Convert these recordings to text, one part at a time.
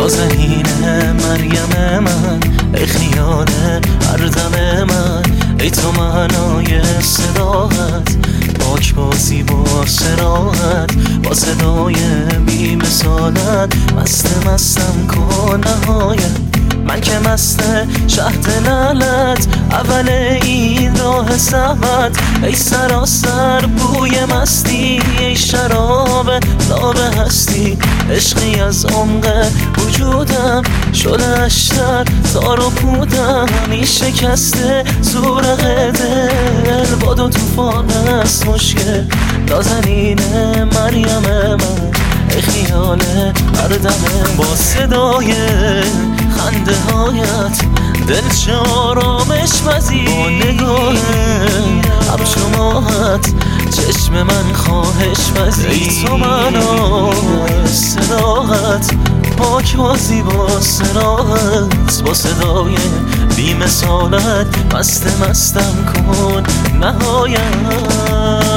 نازنین مریم من، ای خیال هر دم من، ای تو معنای صداقت، پاک بازی با صراحت، با صدای بی مثالت، مستم کن نهایت. من که مست شهد لالت، اول این راه سبت، ای سراسر بوی مستی، ای شراب ناب هستی، عشقی از عمق وجودم شده اشتر تار و پودم. این شکسته زورق دل با دو توفان است مشکل، نازنین مریم من، ای خیال هر دم با صدای خنده هایت، دل چه آرامش پذیر، با نگاه ابشماهت، چشم من خواهش پذیر، ای تو منای صداقت، پاک بازی با صراحت، با صدای بی مثالت، مستم کن نهایت.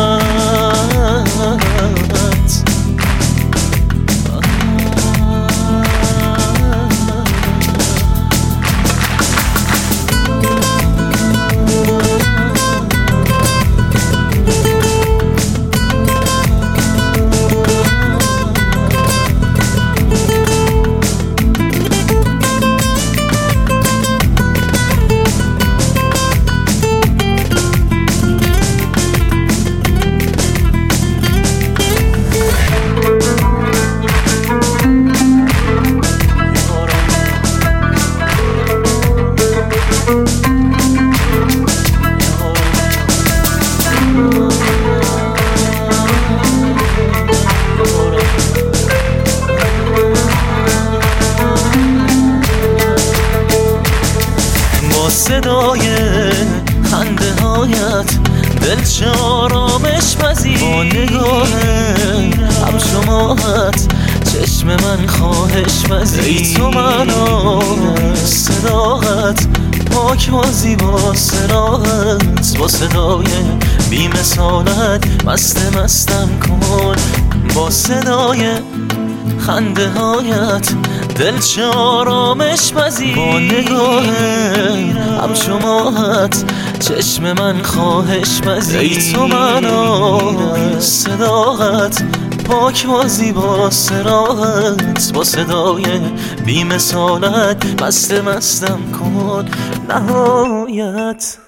صدای خنده هایت، دل چه آرامش پذیر، با نگاه همشماهت، چشم من خواهش پذیر، ای تو منای صداقت، پاک بازی با صراحت، با صدای بی مثالت، مستم کن با صدای خنده هایت، دل چه آرامش پذیر، با نگاه همشماهت، چشم من خواهش پذیر، ای تو منای صداقت، پاک بازی با صراحت، با صدای بی مثالت، مستم کن نهایت.